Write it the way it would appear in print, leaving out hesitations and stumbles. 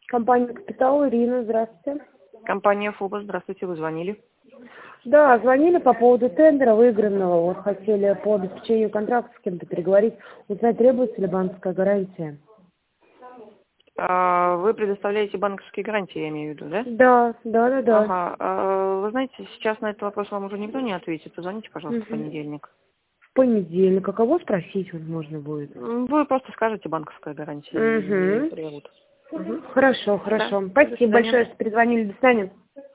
Компания «Капитал», Ирина, здравствуйте. Компания «Фобос», здравствуйте, вы звонили. Да, звонили по поводу тендера выигранного. Вот хотели по обеспечению контракта с кем-то переговорить, узнать, требуется ли банковская гарантия. Вы предоставляете банковские гарантии, я имею в виду, да? Да. Ага. Вы знаете, сейчас на этот вопрос вам уже никто не ответит. Позвоните, пожалуйста, в понедельник. В понедельник. А кого спросить возможно будет? Вы просто скажете банковская гарантия. И требуют. Хорошо. Да. Спасибо большое, что перезвонили. До свидания.